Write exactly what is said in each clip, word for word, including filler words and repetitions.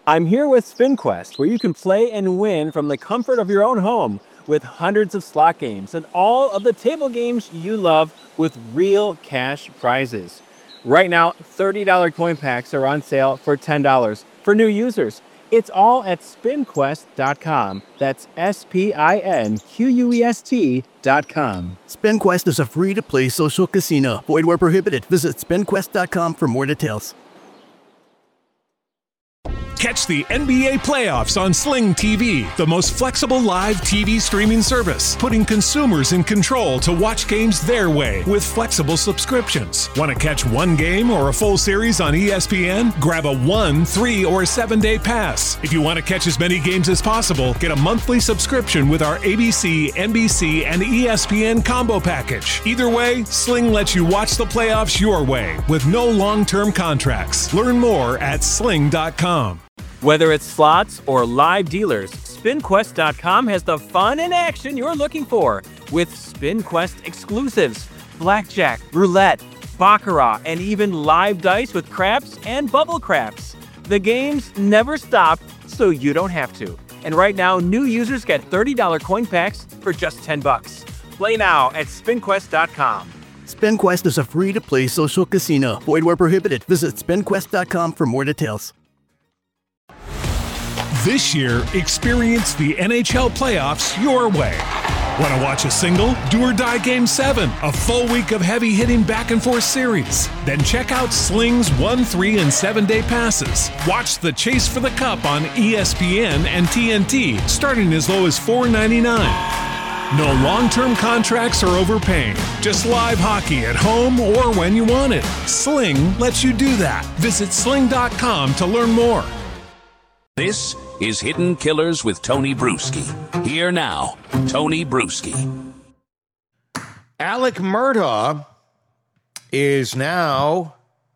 I'm here with SpinQuest, where you can play and win from the comfort of your own home with hundreds of slot games and all of the table games you love with real cash prizes. Right now, thirty dollars coin packs are on sale for ten dollars for new users. It's all at spin quest dot com. That's S P I N Q U E S T dot com. SpinQuest is a free-to-play social casino. Void where prohibited. Visit spin quest dot com for more details. Catch the N B A playoffs on Sling T V, the most flexible live T V streaming service, putting consumers in control to watch games their way with flexible subscriptions. Want to catch one game or a full series on E S P N? Grab a one, three, or seven-day pass. If you want to catch as many games as possible, get a monthly subscription with our A B C, N B C, and E S P N combo package. Either way, Sling lets you watch the playoffs your way with no long-term contracts. Learn more at sling dot com. Whether it's slots or live dealers, spin quest dot com has the fun and action you're looking for with SpinQuest exclusives, blackjack, roulette, baccarat, and even live dice with craps and bubble craps. The games never stop, so you don't have to. And right now, new users get thirty dollars coin packs for just ten bucks. Play now at spin quest dot com. SpinQuest is a free-to-play social casino. Void where prohibited. Visit spin quest dot com for more details. This year, experience the N H L playoffs your way. Want to watch a single? Do or Die Game seven, a full week of heavy-hitting back-and-forth series. Then check out Sling's one, three, and seven-day passes. Watch the Chase for the Cup on E S P N and T N T, starting as low as four ninety-nine. No long-term contracts or overpaying. Just live hockey at home or when you want it. Sling lets you do that. Visit sling dot com to learn more. This is Hidden Killers with Tony Bruschi. Here now, Tony Bruschi. Alec Murdaugh is now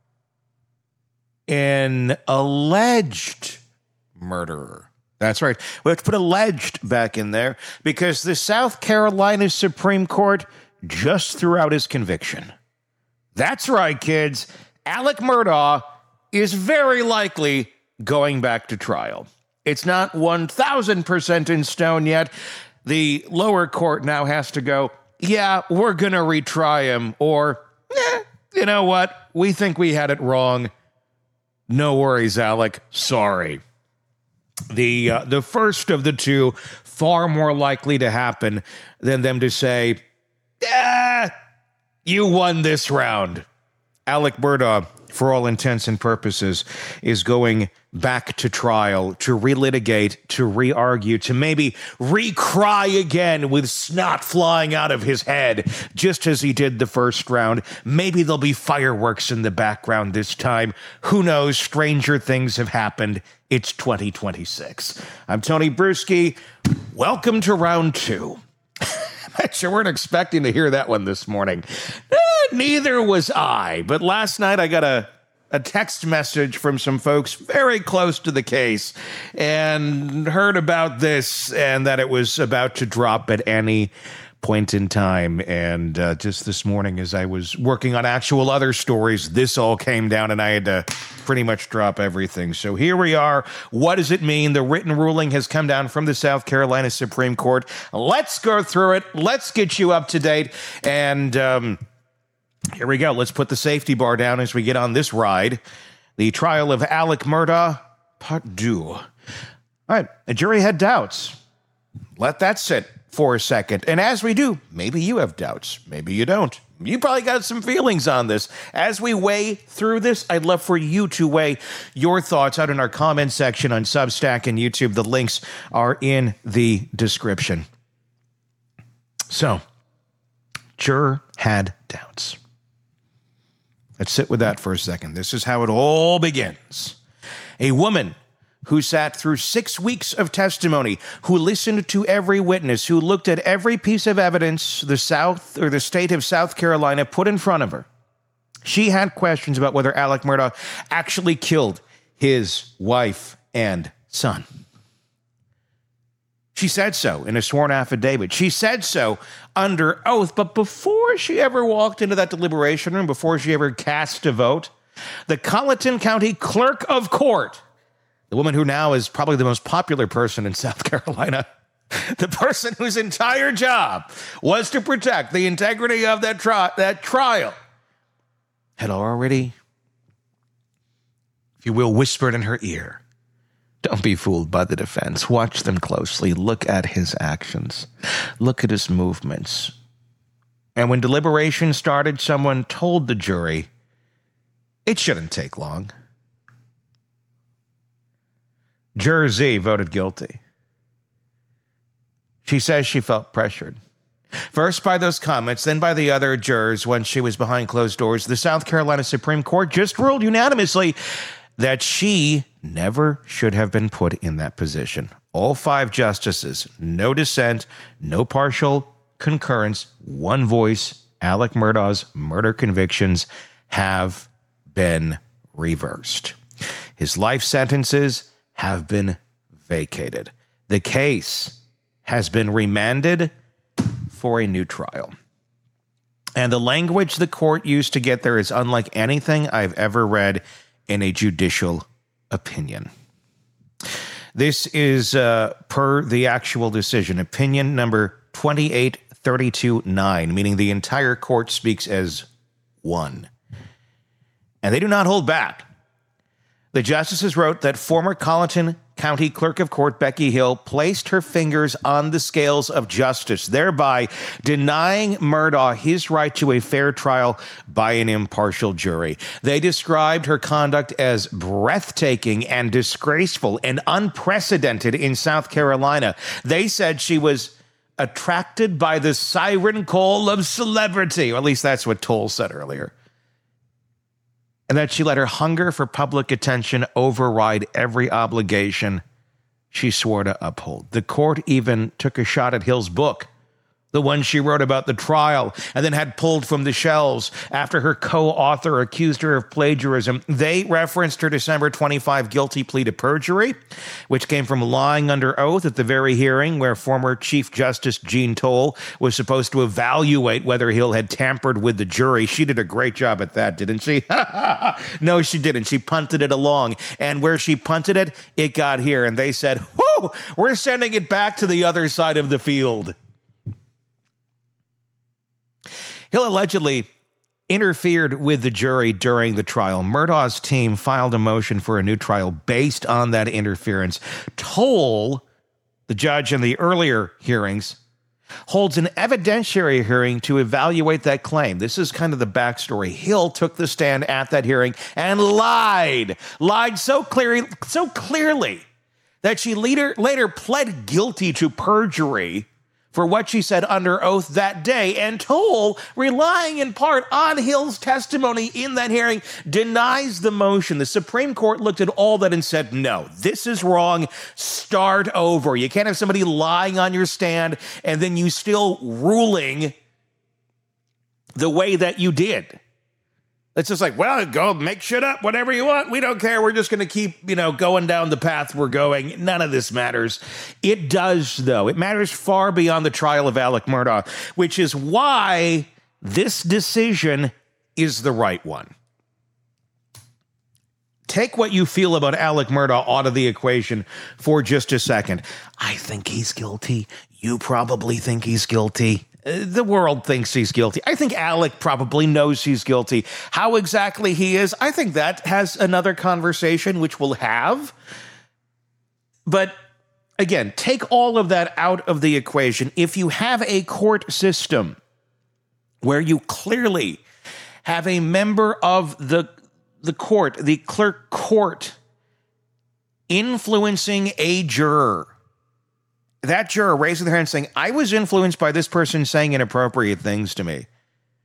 an alleged murderer. That's right. We have to put alleged back in there because the South Carolina Supreme Court just threw out his conviction. That's right, kids. Alec Murdaugh is very likely going back to trial. It's not one thousand percent in stone yet. The lower court now has to go, yeah, we're going to retry him, or, eh, you know what? We think we had it wrong. No worries, Alec. Sorry. The uh, the first of the two, far more likely to happen than them to say, ah, you won this round. Alec Murdaugh, for all intents and purposes, is going back to trial, to relitigate, to re-argue, to maybe re-cry again with snot flying out of his head, just as he did the first round. Maybe there'll be fireworks in the background this time. Who knows? Stranger things have happened. It's twenty twenty-six. I'm Tony Bruschi. Welcome to round two. Bet you weren't expecting to hear that one this morning. Eh, neither was I. But last night I got a, a text message from some folks very close to the case and heard about this and that it was about to drop at any point in time. And uh, just this morning as I was working on actual other stories, this all came down and I had to pretty much drop everything. So here we are. What does it mean? The written ruling has come down from the South Carolina Supreme Court. Let's go through it. Let's get you up to date. And um, here we go. Let's put the safety bar down as we get on this ride. The trial of Alec Murdaugh, part two. All right. The jury had doubts. Let that sit for a second. And as we do, maybe you have doubts. Maybe you don't. You probably got some feelings on this. As we weigh through this, I'd love for you to weigh your thoughts out in our comment section on Substack and YouTube. The links are in the description. So, juror had doubts. Let's sit with that for a second. This is how it all begins. A woman who sat through six weeks of testimony, who listened to every witness, who looked at every piece of evidence the South or the state of South Carolina put in front of her. She had questions about whether Alec Murdaugh actually killed his wife and son. She said so in a sworn affidavit. She said so under oath, but before she ever walked into that deliberation room, before she ever cast a vote, the Colleton County Clerk of Court the woman who now is probably the most popular person in South Carolina, the person whose entire job was to protect the integrity of that, tri- that trial, had already, if you will, whispered in her ear, don't be fooled by the defense. Watch them closely. Look at his actions. Look at his movements. And when deliberation started, someone told the jury, it shouldn't take long. Juror Z voted guilty. She says she felt pressured. First by those comments, then by the other jurors when she was behind closed doors. The South Carolina Supreme Court just ruled unanimously that she never should have been put in that position. All five justices, no dissent, no partial concurrence, one voice. Alec Murdaugh's murder convictions have been reversed. His life sentences have been vacated. The case has been remanded for a new trial. And the language the court used to get there is unlike anything I've ever read in a judicial opinion. This is uh, per the actual decision, opinion number twenty-eight thirty-two nine, meaning the entire court speaks as one. And they do not hold back. The justices wrote that former Colleton County Clerk of Court Becky Hill placed her fingers on the scales of justice, thereby denying Murdaugh his right to a fair trial by an impartial jury. They described her conduct as breathtaking and disgraceful and unprecedented in South Carolina. They said she was attracted by the siren call of celebrity, or at least that's what Toll said earlier. And that she let her hunger for public attention override every obligation she swore to uphold. The court even took a shot at Hill's book, the one she wrote about the trial and then had pulled from the shelves after her co-author accused her of plagiarism. They referenced her December twenty-fifth guilty plea to perjury, which came from lying under oath at the very hearing where former Chief Justice Jean Toll was supposed to evaluate whether Hill had tampered with the jury. She did a great job at that, didn't she? No, she didn't. She punted it along. And where she punted it, it got here. And they said, whoo, we're sending it back to the other side of the field. Hill allegedly interfered with the jury during the trial. Murdaugh's team filed a motion for a new trial based on that interference. Toll, the judge in the earlier hearings, holds an evidentiary hearing to evaluate that claim. This is kind of the backstory. Hill took the stand at that hearing and lied, lied so clearly, so clearly that she later, later pled guilty to perjury for what she said under oath that day, and Toll, relying in part on Hill's testimony in that hearing, denies the motion. The Supreme Court looked at all that and said, no, this is wrong. Start over. You can't have somebody lying on your stand and then you still ruling the way that you did. It's just like, well, go make shit up, whatever you want. We don't care. We're just going to keep, you know, going down the path we're going. None of this matters. It does, though. It matters far beyond the trial of Alec Murdaugh, which is why this decision is the right one. Take what you feel about Alec Murdaugh out of the equation for just a second. I think he's guilty. You probably think he's guilty. The world thinks he's guilty. I think Alec probably knows he's guilty. How exactly he is, I think that has another conversation, which we'll have. But again, take all of that out of the equation. If you have a court system where you clearly have a member of the, the court, the clerk court, influencing a juror, that juror raising their hand saying, I was influenced by this person saying inappropriate things to me.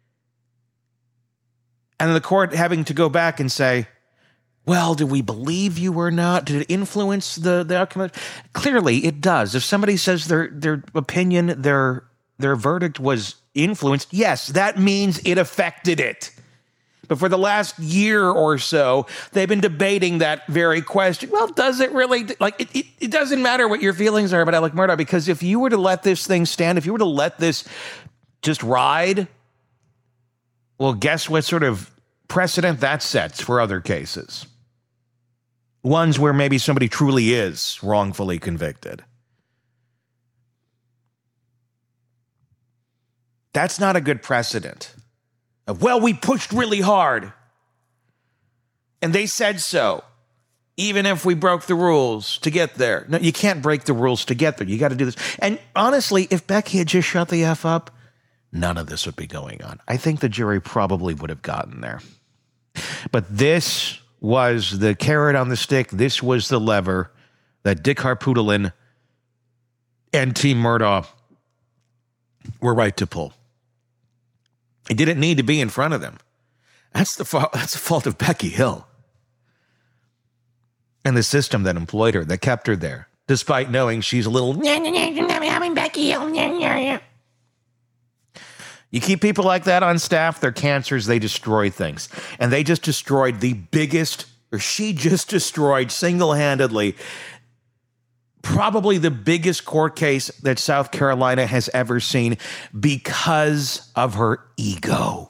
And the court having to go back and say, well, do we believe you or not? Did it influence the, the outcome? Clearly, it does. If somebody says their their opinion, their their verdict was influenced, yes, that means it affected it. But for the last year or so, they've been debating that very question. Well, does it really? Like, it, it, it doesn't matter what your feelings are about Alec Murdaugh, because if you were to let this thing stand, if you were to let this just ride, well, guess what sort of precedent that sets for other cases? Ones where maybe somebody truly is wrongfully convicted. That's not a good precedent. Of, well, we pushed really hard. And they said so. Even if we broke the rules to get there. No, you can't break the rules to get there. You got to do this. And honestly, if Becky had just shut the F up, none of this would be going on. I think the jury probably would have gotten there. But this was the carrot on the stick. This was the lever that Dick Harpootlian and Team Murdaugh were right to pull. It didn't need to be in front of them. That's the fault, that's the fault of Becky Hill. And the system that employed her, that kept her there, despite knowing she's a little, I'm Becky Hill. You keep people like that on staff, they're cancers, they destroy things. And they just destroyed the biggest, or she just destroyed single-handedly, probably the biggest court case that South Carolina has ever seen because of her ego.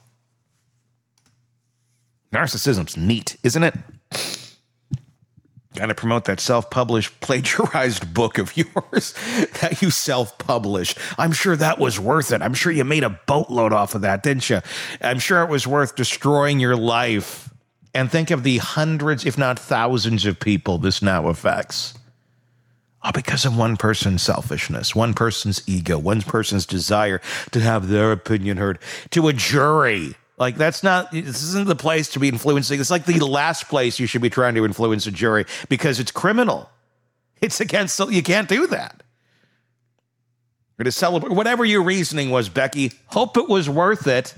Narcissism's neat, isn't it? Got to promote that self-published, plagiarized book of yours that you self-published. I'm sure that was worth it. I'm sure you made a boatload off of that, didn't you? I'm sure it was worth destroying your life. And think of the hundreds, if not thousands of people this now affects. All because of one person's selfishness, one person's ego, one person's desire to have their opinion heard to a jury. Like, that's not, this isn't the place to be influencing. It's like the last place you should be trying to influence a jury because it's criminal. It's against, you can't do that. Or to celebrate, whatever your reasoning was, Becky, hope it was worth it.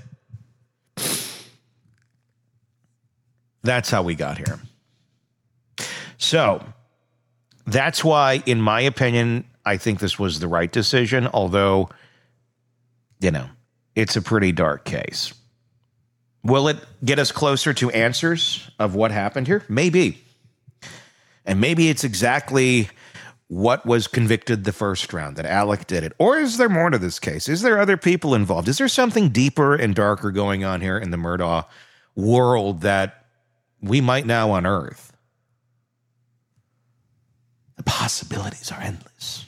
That's how we got here. So, that's why, in my opinion, I think this was the right decision, although, you know, it's a pretty dark case. Will it get us closer to answers of what happened here? Maybe. And maybe it's exactly what was convicted the first round, that Alec did it. Or is there more to this case? Is there other people involved? Is there something deeper and darker going on here in the Murdaugh world that we might now unearth? The possibilities are endless.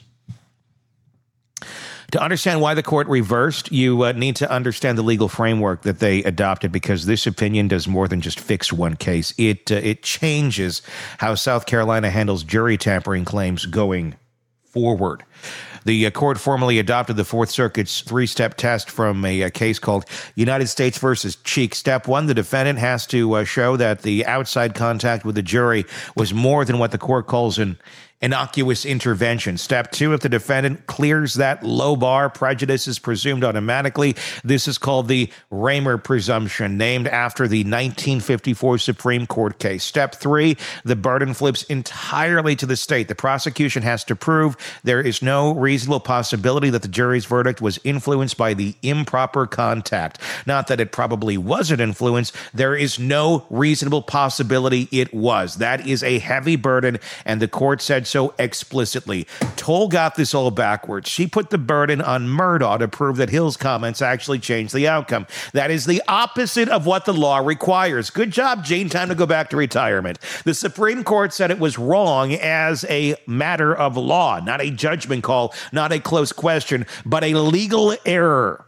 To understand why the court reversed, you uh, need to understand the legal framework that they adopted, because this opinion does more than just fix one case. It uh, it changes how South Carolina handles jury tampering claims going forward. The uh, court formally adopted the Fourth Circuit's three-step test from a, a case called United States versus Cheek. Step one, the defendant has to uh, show that the outside contact with the jury was more than what the court calls an innocuous intervention. Step two, if the defendant clears that low bar, prejudice is presumed automatically. This is called the Raymer presumption, named after the nineteen fifty-four Supreme Court case. Step three, the burden flips entirely to the state. The prosecution has to prove there is no reasonable possibility that the jury's verdict was influenced by the improper contact. Not that it probably wasn't influenced. There is no reasonable possibility it was. That is a heavy burden, and the court said so explicitly. Toll got this all backwards. She put the burden on Murdaugh to prove that Hill's comments actually changed the outcome. That is the opposite of what the law requires. Good job, Gene. Time to go back to retirement. The Supreme Court said it was wrong as a matter of law, not a judgment call, not a close question, but a legal error.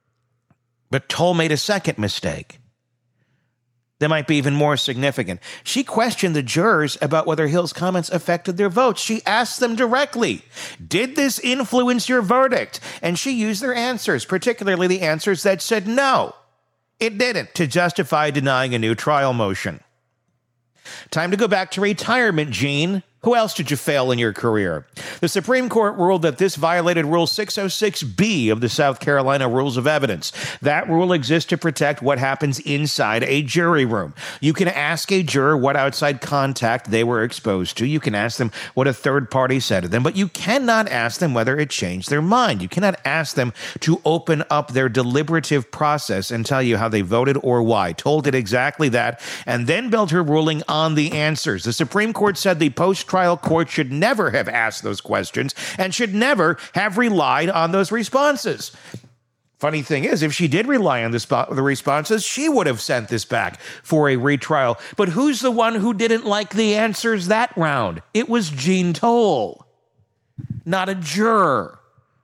But Toll made a second mistake. That might be even more significant. She questioned the jurors about whether Hill's comments affected their votes. She asked them directly, did this influence your verdict? And she used their answers, particularly the answers that said no, it didn't, to justify denying a new trial motion. Time to go back to retirement, Gene. Who else did you fail in your career? The Supreme Court ruled that this violated Rule six oh six B of the South Carolina Rules of Evidence. That rule exists to protect what happens inside a jury room. You can ask a juror what outside contact they were exposed to. You can ask them what a third party said to them, but you cannot ask them whether it changed their mind. You cannot ask them to open up their deliberative process and tell you how they voted or why. Toll did exactly that, and then built her ruling on the answers. The Supreme Court said the post trial court should never have asked those questions and should never have relied on those responses. Funny thing is, if she did rely on the, spo- the responses, she would have sent this back for a retrial. But who's the one who didn't like the answers that round? It was Jean Toll, not a juror.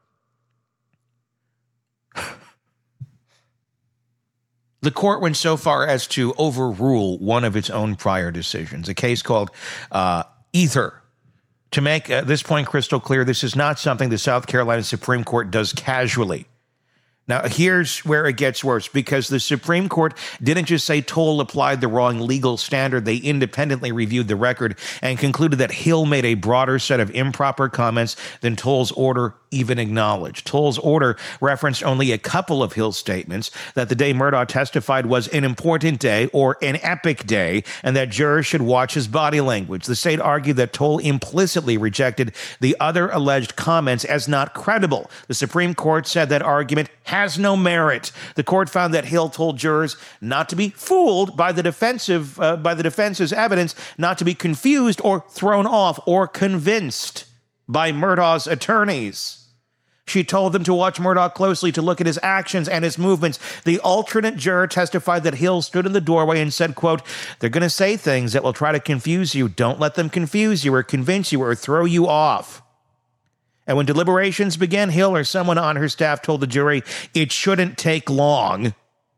The court went so far as to overrule one of its own prior decisions, a case called uh, Ether. To make uh, this point crystal clear, this is not something the South Carolina Supreme Court does casually. Now, here's where it gets worse, because the Supreme Court didn't just say Toll applied the wrong legal standard. They independently reviewed the record and concluded that Hill made a broader set of improper comments than Toll's order even acknowledged. Toll's order referenced only a couple of Hill's statements, that the day Murdaugh testified was an important day or an epic day, and that jurors should watch his body language. The state argued that Toll implicitly rejected the other alleged comments as not credible. The Supreme Court said that argument has no merit. The court found that Hill told jurors not to be fooled by the defensive uh, by the defense's evidence, not to be confused or thrown off or convinced by Murdaugh's attorneys. She told them to watch Murdaugh closely, to look at his actions and his movements. The alternate juror testified that Hill stood in the doorway and said, quote, "They're going to say things that will try to confuse you. Don't let them confuse you or convince you or throw you off." And when deliberations began, Hill or someone on her staff told the jury it shouldn't take long.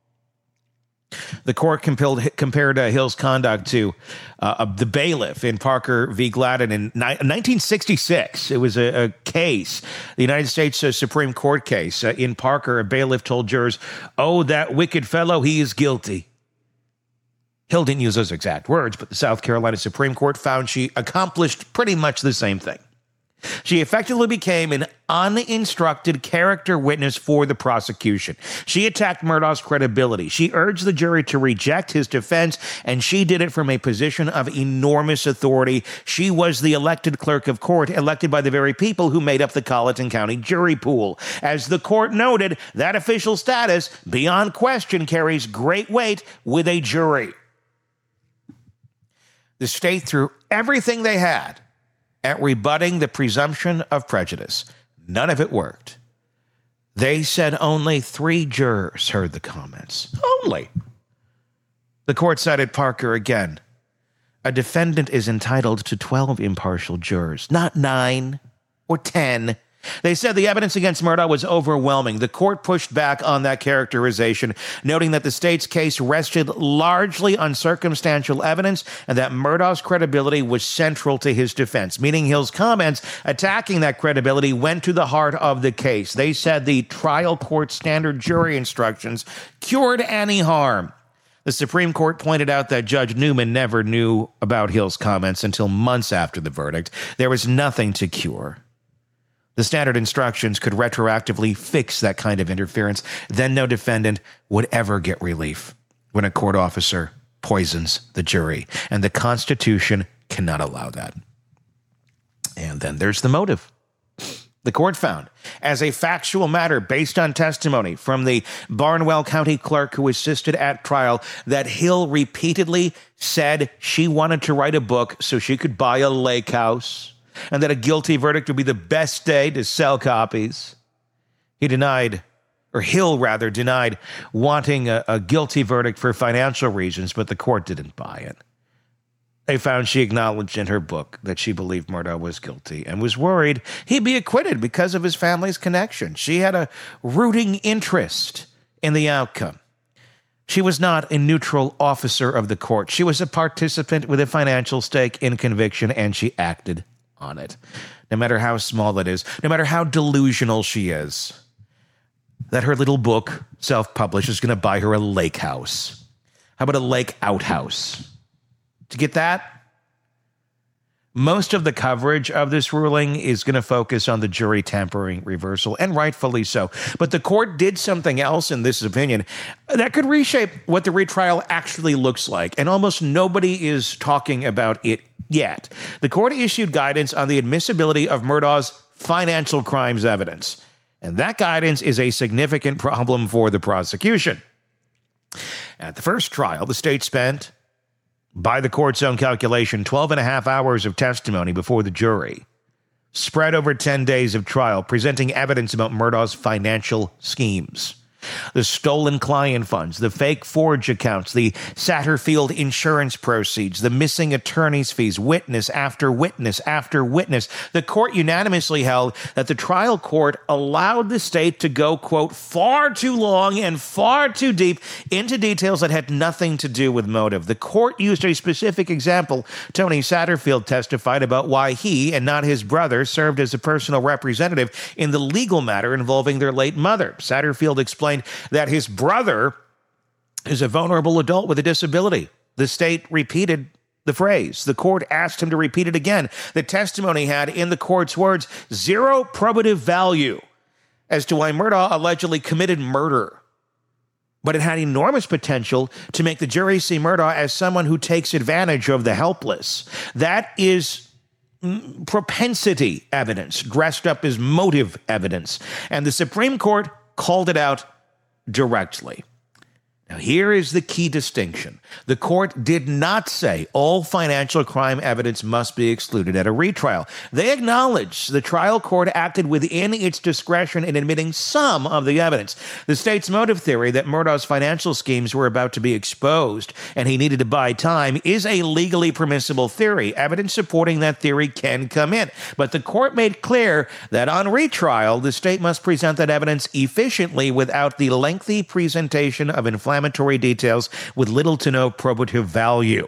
The court compelled, compared uh, Hill's conduct to uh, the bailiff in Parker v. Gladden in ni- nineteen sixty-six. It was a, a case, the United States uh, Supreme Court case. Uh, in Parker, a bailiff told jurors, "Oh, that wicked fellow, he is guilty." Hill didn't use those exact words, but the South Carolina Supreme Court found she accomplished pretty much the same thing. She effectively became an uninstructed character witness for the prosecution. She attacked Murdaugh's credibility. She urged the jury to reject his defense, and she did it from a position of enormous authority. She was the elected clerk of court, elected by the very people who made up the Colleton County jury pool. As the court noted, that official status, beyond question, carries great weight with a jury. The state threw everything they had at rebutting the presumption of prejudice. None of it worked. They said only three jurors heard the comments. Only. The court cited Parker again. A defendant is entitled to twelve impartial jurors, not nine or ten. They said the evidence against Murdaugh was overwhelming. The court pushed back on that characterization, noting that the state's case rested largely on circumstantial evidence and that Murdaugh's credibility was central to his defense, meaning Hill's comments attacking that credibility went to the heart of the case. They said the trial court standard jury instructions cured any harm. The Supreme Court pointed out that Judge Newman never knew about Hill's comments until months after the verdict. There was nothing to cure. The standard instructions could retroactively fix that kind of interference. Then no defendant would ever get relief when a court officer poisons the jury. And the Constitution cannot allow that. And then there's the motive. The court found, as a factual matter based on testimony from the Barnwell County clerk who assisted at trial, that Hill repeatedly said she wanted to write a book so she could buy a lake house, and that a guilty verdict would be the best day to sell copies. He denied, or Hill rather, denied wanting a, a guilty verdict for financial reasons, but the court didn't buy it. They found she acknowledged in her book that she believed Murdaugh was guilty and was worried he'd be acquitted because of his family's connection. She had a rooting interest in the outcome. She was not a neutral officer of the court. She was a participant with a financial stake in conviction, and she acted on it. No matter how small it is, no matter how delusional she is, that her little book, self-published, is going to buy her a lake house. How about a lake outhouse? To get that? Most of the coverage of this ruling is going to focus on the jury tampering reversal, and rightfully so. But the court did something else, in this opinion, that could reshape what the retrial actually looks like, and almost nobody is talking about it yet. The court issued guidance on the admissibility of Murdaugh's financial crimes evidence, and that guidance is a significant problem for the prosecution. At the first trial, the state spent, by the court's own calculation, twelve and a half hours of testimony before the jury, spread over ten days of trial, presenting evidence about Murdaugh's financial schemes. The stolen client funds, the fake forge accounts, the Satterfield insurance proceeds, the missing attorney's fees, witness after witness after witness. The court unanimously held that the trial court allowed the state to go, quote, far too long and far too deep into details that had nothing to do with motive. The court used a specific example. Tony Satterfield testified about why he and not his brother served as a personal representative in the legal matter involving their late mother. Satterfield explained that his brother is a vulnerable adult with a disability. The state repeated the phrase. The court asked him to repeat it again. The testimony had, in the court's words, zero probative value as to why Murdaugh allegedly committed murder. But it had enormous potential to make the jury see Murdaugh as someone who takes advantage of the helpless. That is propensity evidence dressed up as motive evidence. And the Supreme Court called it out directly. Now, here is the key distinction. The court did not say all financial crime evidence must be excluded at a retrial. They acknowledged the trial court acted within its discretion in admitting some of the evidence. The state's motive theory that Murdaugh's financial schemes were about to be exposed and he needed to buy time is a legally permissible theory. Evidence supporting that theory can come in. But the court made clear that on retrial, the state must present that evidence efficiently without the lengthy presentation of inflammatory details with little to no probative value.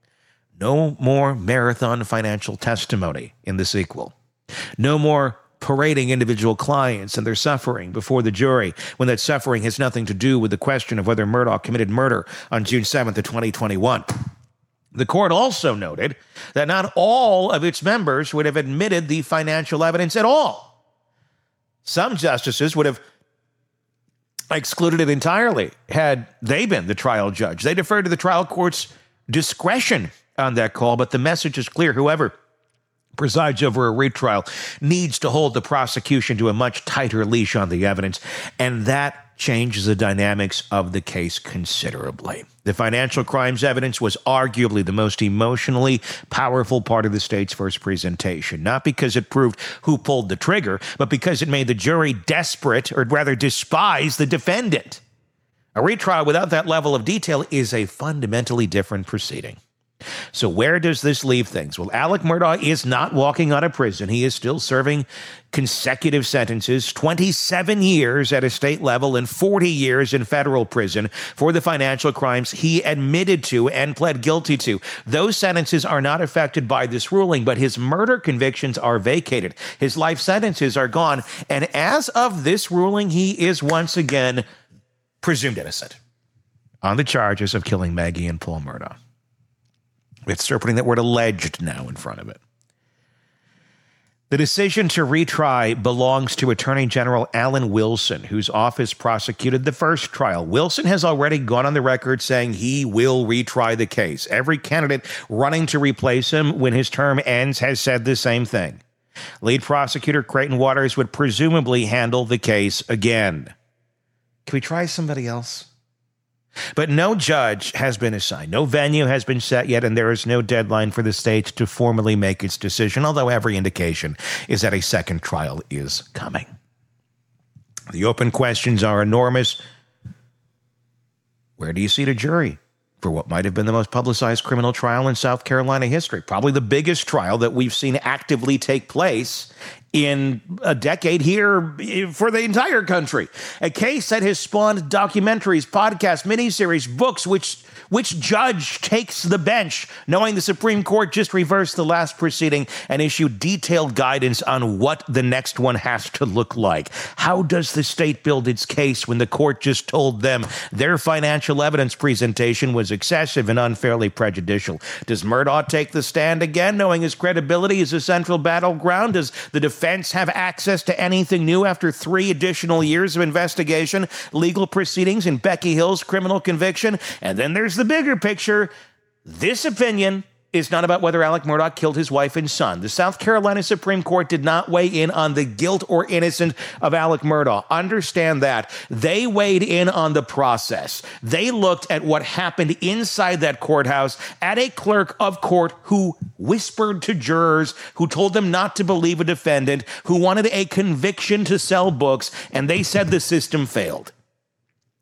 No more marathon financial testimony in the sequel. No more parading individual clients and their suffering before the jury when that suffering has nothing to do with the question of whether Murdaugh committed murder on June seventh of twenty twenty-one. The court also noted that not all of its members would have admitted the financial evidence at all. Some justices would have excluded it entirely had they been the trial judge. They deferred to the trial court's discretion on that call, but the message is clear. Whoever presides over a retrial needs to hold the prosecution to a much tighter leash on the evidence, and that changes the dynamics of the case considerably. The financial crimes evidence was arguably the most emotionally powerful part of the state's first presentation, not because it proved who pulled the trigger, but because it made the jury desperate, or rather despise, the defendant. A retrial without that level of detail is a fundamentally different proceeding. So where does this leave things? Well, Alec Murdaugh is not walking out of prison. He is still serving consecutive sentences, twenty-seven years at a state level and forty years in federal prison for the financial crimes he admitted to and pled guilty to. Those sentences are not affected by this ruling, but his murder convictions are vacated. His life sentences are gone. And as of this ruling, he is once again presumed innocent on the charges of killing Maggie and Paul Murdaugh. It's putting that word alleged now in front of it. The decision to retry belongs to Attorney General Alan Wilson, whose office prosecuted the first trial. Wilson has already gone on the record saying he will retry the case. Every candidate running to replace him when his term ends has said the same thing. Lead prosecutor Creighton Waters would presumably handle the case again. Can we try somebody else? But no judge has been assigned. No venue has been set yet, and there is no deadline for the state to formally make its decision, although every indication is that a second trial is coming. The open questions are enormous. Where do you seat a jury for what might have been the most publicized criminal trial in South Carolina history? Probably the biggest trial that we've seen actively take place in a decade here for the entire country. A case that has spawned documentaries, podcasts, miniseries, books. Which which judge takes the bench, knowing the Supreme Court just reversed the last proceeding and issued detailed guidance on what the next one has to look like? How does the state build its case when the court just told them their financial evidence presentation was excessive and unfairly prejudicial? Does Murdaugh take the stand again, knowing his credibility is a central battleground? Does the defense have access to anything new after three additional years of investigation, legal proceedings, and Becky Hill's criminal conviction? And then there's the bigger picture. This opinion is not about whether Alec Murdaugh killed his wife and son. The South Carolina Supreme Court did not weigh in on the guilt or innocence of Alec Murdaugh. Understand that. They weighed in on the process. They looked at what happened inside that courthouse at a clerk of court who whispered to jurors, who told them not to believe a defendant, who wanted a conviction to sell books, and they said the system failed.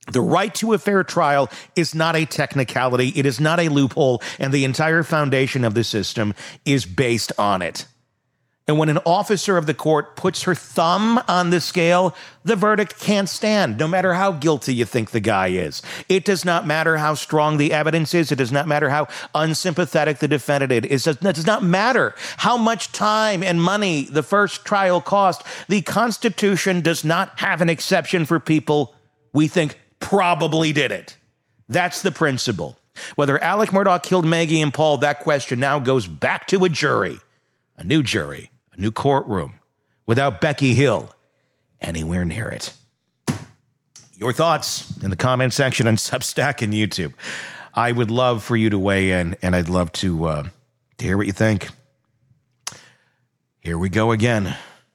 The right to a fair trial is not a technicality. It is not a loophole, and the entire foundation of the system is based on it. And when an officer of the court puts her thumb on the scale, the verdict can't stand, no matter how guilty you think the guy is. It does not matter how strong the evidence is. It does not matter how unsympathetic the defendant is. It does not matter how much time and money the first trial cost. The Constitution does not have an exception for people we think probably did it. That's the principle. Whether Alec Murdaugh killed Maggie and Paul, that question now goes back to a jury, a new jury. New courtroom without Becky Hill anywhere near it. Your thoughts in the comment section on Substack and YouTube. I would love for you to weigh in, and I'd love to, uh, to hear what you think. Here we go again.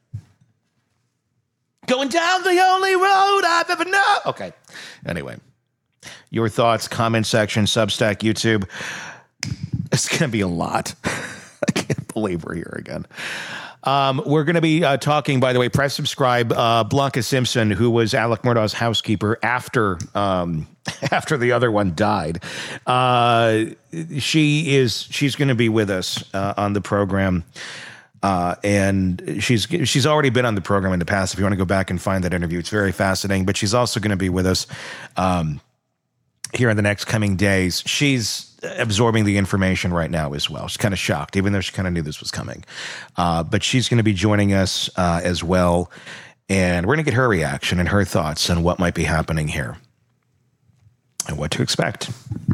Going down the only road I've ever known. Okay. Anyway, your thoughts, comment section, Substack, YouTube. It's going to be a lot. I can't believe we're here again. Um, we're going to be uh, talking, by the way, press subscribe, uh, Blanca Simpson, who was Alec Murdaugh's housekeeper after um, after the other one died. Uh, she is she's going to be with us uh, on the program. Uh, and she's she's already been on the program in the past. If you want to go back and find that interview, it's very fascinating. But she's also going to be with us um, here in the next coming days. She's absorbing the information right now as well. She's kind of shocked, even though she kind of knew this was coming. Uh, but she's going to be joining us uh, as well. And we're going to get her reaction and her thoughts on what might be happening here and what to expect.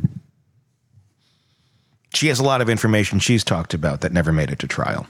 She has a lot of information she's talked about that never made it to trial.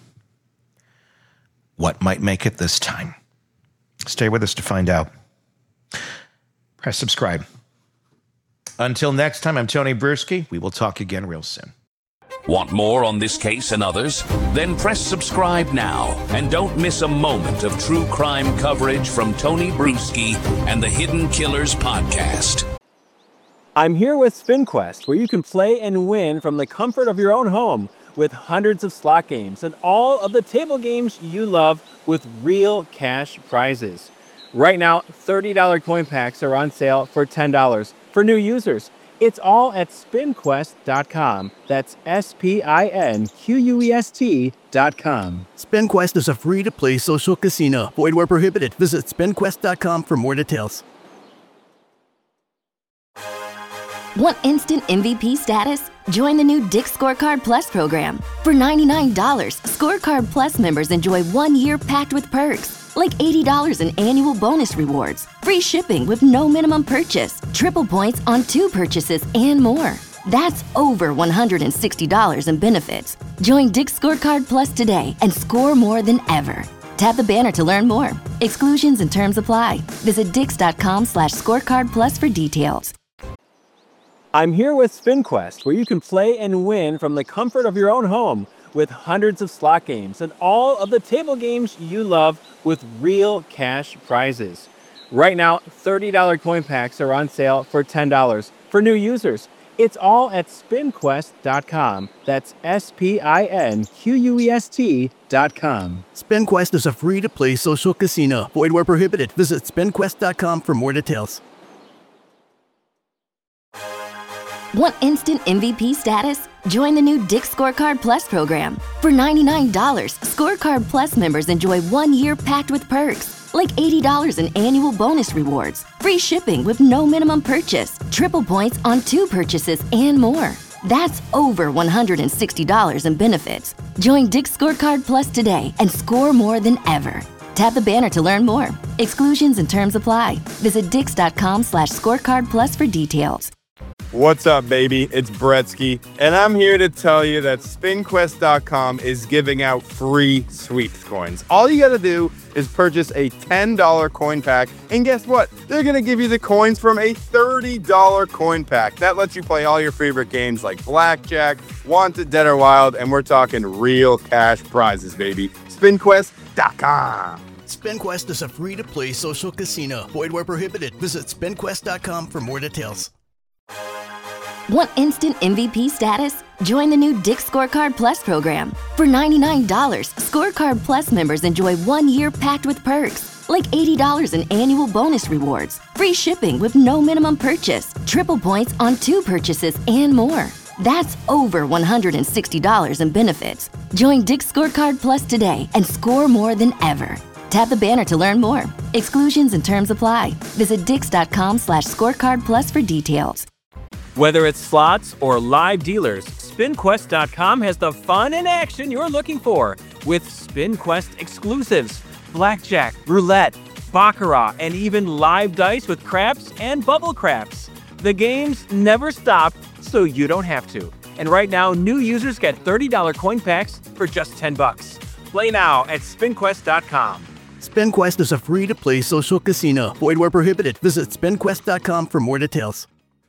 What might make it this time? Stay with us to find out. Press subscribe. Until next time, I'm Tony Bruschi. We will talk again real soon. Want more on this case and others? Then press subscribe now and don't miss a moment of true crime coverage from Tony Bruschi and the Hidden Killers podcast. I'm here with SpinQuest, where you can play and win from the comfort of your own home with hundreds of slot games and all of the table games you love with real cash prizes. Right now, thirty dollars coin packs are on sale for ten dollars. For new users, it's all at spin quest dot com. That's S P I N Q U E S T dot com. SpinQuest is a free-to-play social casino. Void where prohibited. Visit spin quest dot com for more details. Want instant M V P status? Join the new Dick's Scorecard Plus program. For ninety-nine dollars, Scorecard Plus members enjoy one year packed with perks, like eighty dollars in annual bonus rewards, free shipping with no minimum purchase, triple points on two purchases, and more. That's over one hundred sixty dollars in benefits. Join Dick's Scorecard Plus today and score more than ever. Tap the banner to learn more. Exclusions and terms apply. Visit dix.com slash scorecard plus for details. I'm here with SpinQuest, where you can play and win from the comfort of your own home with hundreds of slot games and all of the table games you love with real cash prizes. Right now, thirty dollars coin packs are on sale for ten dollars. For new users, it's all at spin quest dot com. That's S P I N Q U E S T dot com. SpinQuest is a free-to-play social casino. Void where prohibited. Visit spin quest dot com for more details. Want instant M V P status? Join the new Dick's Scorecard Plus program. For ninety-nine dollars, Scorecard Plus members enjoy one year packed with perks, like eighty dollars in annual bonus rewards, free shipping with no minimum purchase, triple points on two purchases, and more. That's over one hundred sixty dollars in benefits. Join Dick's Scorecard Plus today and score more than ever. Tap the banner to learn more. Exclusions and terms apply. Visit dix.com slash scorecard plus for details. What's up, baby? It's Bretsky, and I'm here to tell you that spin quest dot com is giving out free sweeps coins. All you gotta do is purchase a ten dollars coin pack, and guess what? They're gonna give you the coins from a thirty dollars coin pack. That lets you play all your favorite games like Blackjack, Wanted, Dead or Wild, and we're talking real cash prizes, baby. spin quest dot com. SpinQuest is a free-to-play social casino. Void where prohibited. Visit spin quest dot com for more details. Want instant M V P status? Join the new Dick's Scorecard Plus program. For ninety-nine dollars, Scorecard Plus members enjoy one year packed with perks, like like eighty dollars in annual bonus rewards, free shipping with no minimum purchase, triple points on two purchases, and more. That's over one hundred sixty dollars in benefits. Join Dick's Scorecard Plus today and score more than ever. Tap the banner to learn more. Exclusions and terms apply. Visit dix.com slash scorecard plus for details. Whether it's slots or live dealers, spin quest dot com has the fun and action you're looking for with SpinQuest exclusives, blackjack, roulette, baccarat, and even live dice with craps and bubble craps. The games never stop, so you don't have to. And right now, new users get thirty dollars coin packs for just ten bucks. Play now at spin quest dot com. SpinQuest is a free-to-play social casino. Void where prohibited. Visit spin quest dot com for more details.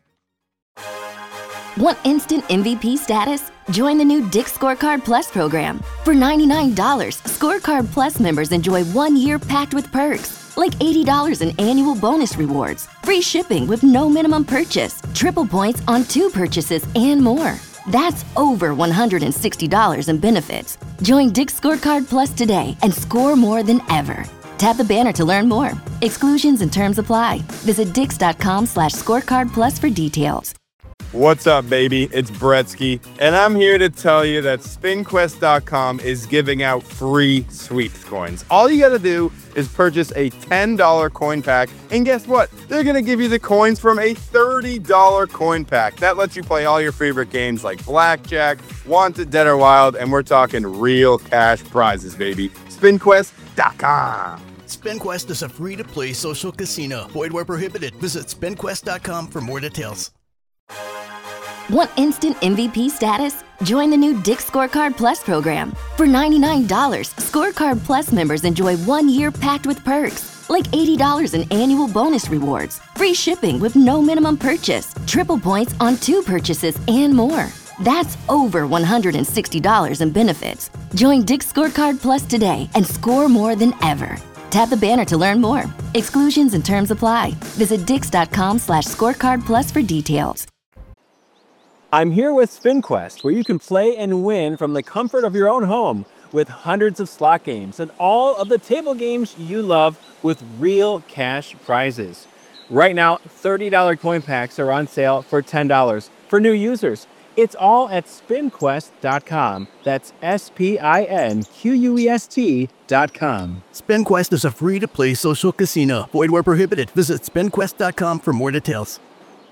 Want instant M V P status? Join the new Dick's Scorecard Plus program. For ninety-nine dollars, Scorecard Plus members enjoy one year packed with perks, like eighty dollars in annual bonus rewards, free shipping with no minimum purchase, triple points on two purchases, and more. That's over one hundred sixty dollars in benefits. Join Dick's Scorecard Plus today and score more than ever. Tap the banner to learn more. Exclusions and terms apply. Visit dix.com slash scorecard plus for details. What's up, baby? It's Bretsky, and I'm here to tell you that spin quest dot com is giving out free sweeps coins. All you gotta do is purchase a ten dollars coin pack, and guess what? They're gonna give you the coins from a thirty dollars coin pack. That lets you play all your favorite games like Blackjack, Wanted, Dead or Wild, and we're talking real cash prizes, baby. spin quest dot com. SpinQuest is a free-to-play social casino. Void where prohibited. Visit spin quest dot com for more details. Want instant M V P status? Join the new Dick's Scorecard Plus program. For ninety-nine dollars, Scorecard Plus members enjoy one year packed with perks, like eighty dollars in annual bonus rewards, free shipping with no minimum purchase, triple points on two purchases, and more. That's over one hundred sixty dollars in benefits. Join Dick's Scorecard Plus today and score more than ever. Tap the banner to learn more. Exclusions and terms apply. Visit dix.com slash scorecard plus for details. I'm here with SpinQuest, where you can play and win from the comfort of your own home with hundreds of slot games and all of the table games you love with real cash prizes. Right now, thirty dollars coin packs are on sale for ten dollars for new users. It's all at spin quest dot com. That's S P I N Q U E S T dot com. SpinQuest is a free-to-play social casino. Void where prohibited. Visit spin quest dot com for more details.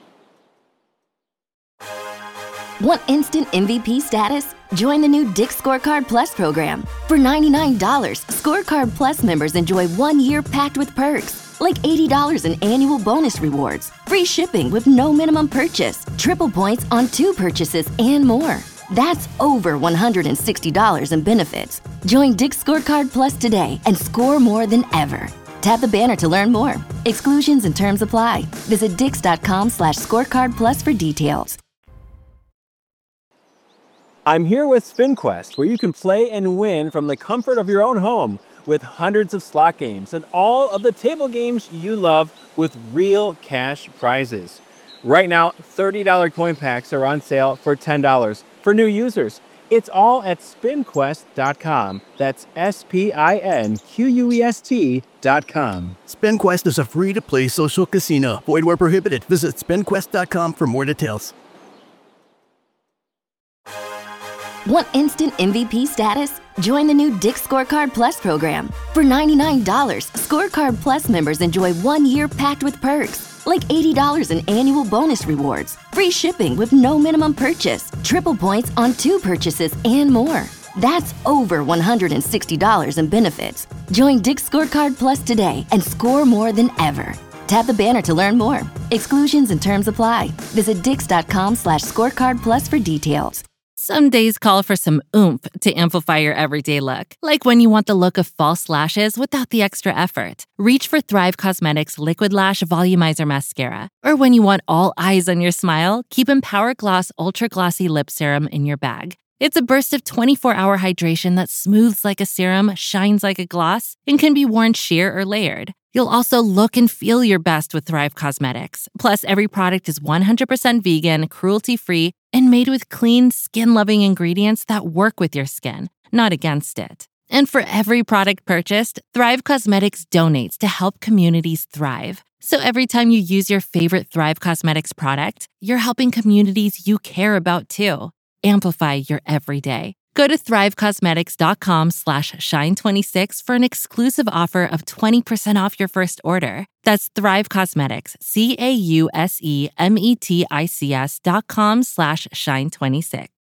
Want instant M V P status? Join the new Dick's Scorecard Plus program. For ninety-nine dollars, Scorecard Plus members enjoy one year packed with perks, like eighty dollars in annual bonus rewards, free shipping with no minimum purchase, triple points on two purchases, and more. That's over one hundred sixty dollars in benefits. Join Dick's Scorecard Plus today and score more than ever. Tap the banner to learn more. Exclusions and terms apply. Visit dix.com slash scorecard plus for details. I'm here with SpinQuest, where you can play and win from the comfort of your own home with hundreds of slot games and all of the table games you love with real cash prizes. Right now, thirty dollars coin packs are on sale for ten dollars for new users. It's all at spin quest dot com. That's S P I N Q U E S T dot com. SpinQuest is a free-to-play social casino. Void where prohibited. Visit spin quest dot com for more details. Want instant M V P status? Join the new Dick's Scorecard Plus program. For ninety-nine dollars, Scorecard Plus members enjoy one year packed with perks, like eighty dollars in annual bonus rewards, free shipping with no minimum purchase, triple points on two purchases, and more. That's over one hundred sixty dollars in benefits. Join Dick's Scorecard Plus today and score more than ever. Tap the banner to learn more. Exclusions and terms apply. Visit dix.com slash scorecard plus for details. Some days call for some oomph to amplify your everyday look. Like when you want the look of false lashes without the extra effort. Reach for Thrive Causemetics Liquid Lash Volumizer Mascara. Or when you want all eyes on your smile, keep Empower Gloss Ultra Glossy Lip Serum in your bag. It's a burst of twenty-four hour hydration that smooths like a serum, shines like a gloss, and can be worn sheer or layered. You'll also look and feel your best with Thrive Causemetics. Plus, every product is one hundred percent vegan, cruelty-free, and made with clean, skin-loving ingredients that work with your skin, not against it. And for every product purchased, Thrive Cosmetics donates to help communities thrive. So every time you use your favorite Thrive Cosmetics product, you're helping communities you care about too. Amplify your everyday. Go to thrivecosmetics.com slash shine26 for an exclusive offer of twenty percent off your first order. That's Thrive Cosmetics, C A U S E M E T I C S dot com slash shine26.